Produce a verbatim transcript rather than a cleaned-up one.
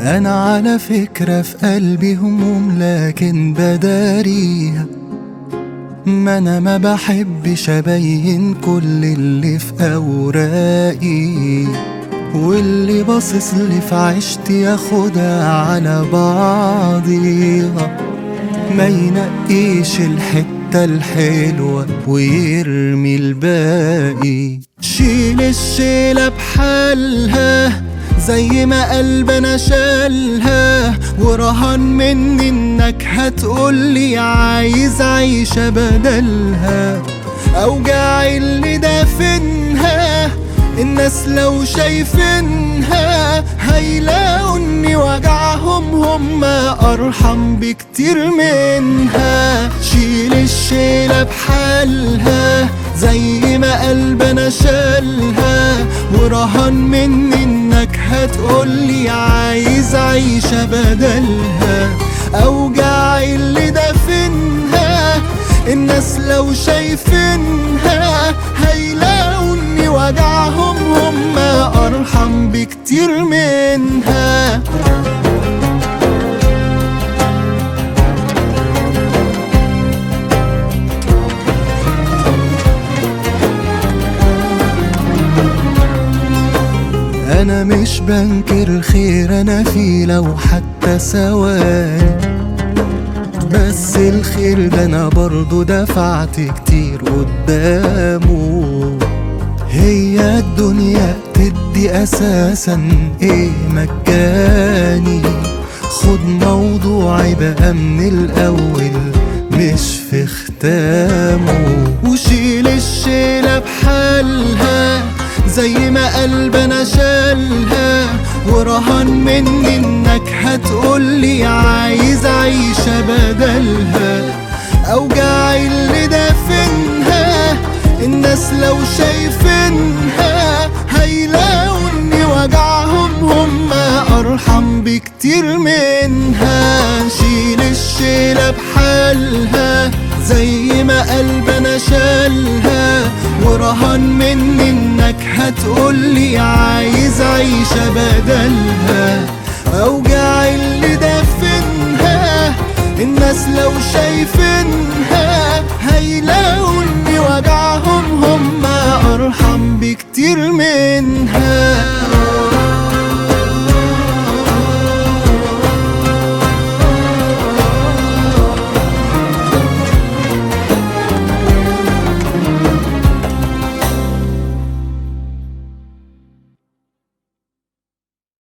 أنا على فكرة في قلبي هموم لكن بداريها، ما أنا ما بحبش أبين كل اللي في أوراقي، واللي باصصلي في عيشتي ياخدها على بعضيها، ما ينقيش الحتة الحلوة ويرمي الباقي. شيل الشيلة بحالها زي ما قلبنا شالها، ورهان مني انك هتقولي عايز عيشة بدلها. اوجاعي اللي دافنها الناس لو شايفينها هيلاقوا اني وجعهم هم ارحم بكتير منها. شيل الشيلة بحالها زي ما قلبنا شالها، ورهان مني انك هتقولي عايز عيشة بدلها. اوجاعي اللي دافنها الناس لو شايفينها هيلاقوا اني وجعهم هم ارحم بكتير منها. أنا مش بنكر خير أنا فيه لو حتى ثواني، بس الخير ده أنا برضو دفعت كتير قدامه. هي الدنيا تدي أساسا إيه مجاني، خد موضوعي بقى من الأول مش في ختامه. وشيل الشيلة بحالها زي ما قلبنا شالها، ورهان مني انك هتقولي عايز عيشة بدلها. اوجاعي اللي دافنها الناس لو شايفينها هيلاقوا اني وجعهم هم ارحم بكتير منها. شيل الشيلة بحالها زي ما قلبنا شالها، ورهان مني انك هتقولي عايز عيشة بدلها. اوجاعي اللي دافنها الناس لو شايفينها هيلاقوا اني وجعهم هم ارحم بكتير منها.